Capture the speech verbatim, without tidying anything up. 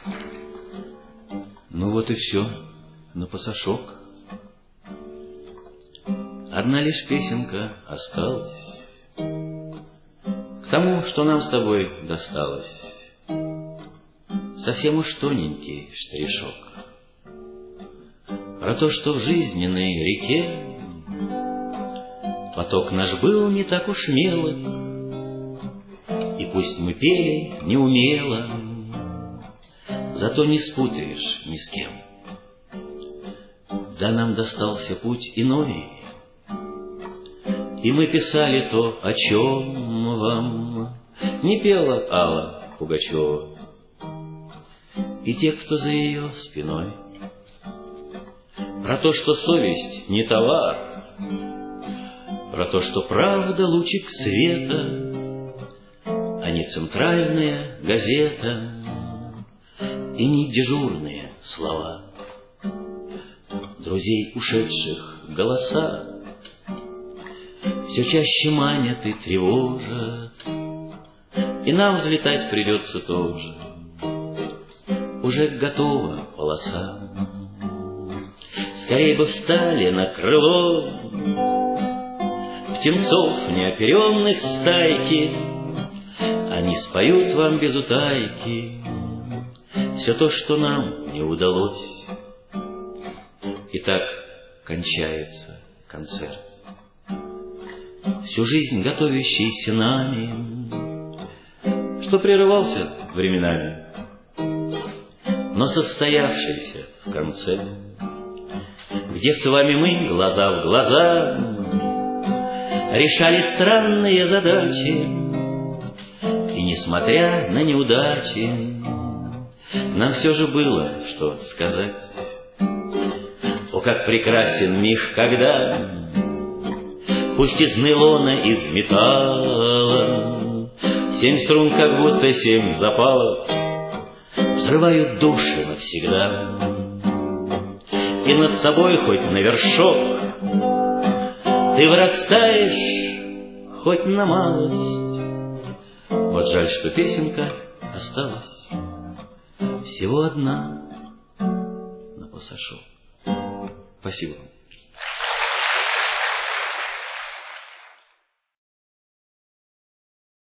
Ну вот и все, на пасашок. Одна лишь песенка осталась к тому, что нам с тобой досталось. Совсем уж тоненький штришок про то, что в жизненной реке поток наш был не так уж мелок, и пусть мы пели неумело, зато не спутаешь ни с кем. Да нам достался путь иной, и мы писали то, о чем вам не пела Алла Пугачева и те, кто за ее спиной. Про то, что совесть не товар, про то, что правда лучик света, а не центральная газета и не дежурные слова. Друзей ушедших голоса все чаще манят и тревожат, и нам взлетать придется тоже. Уже готова полоса, скорей бы встали на крыло птенцов неоперенных стайки, они споют вам без утайки все то, что нам не удалось. И так кончается концерт, всю жизнь готовящийся нами, что прерывался временами, но состоявшийся в конце, где с вами мы глаза в глаза решали странные задачи, и несмотря на неудачи нам все же было что сказать. О, как прекрасен миг, когда пусть из нейлона, из металла семь струн, как будто семь запалов, взрывают души навсегда. И над собой хоть на вершок ты вырастаешь хоть на малость. Вот жаль, что песенка осталась всего одна на пасашок. Спасибо вам.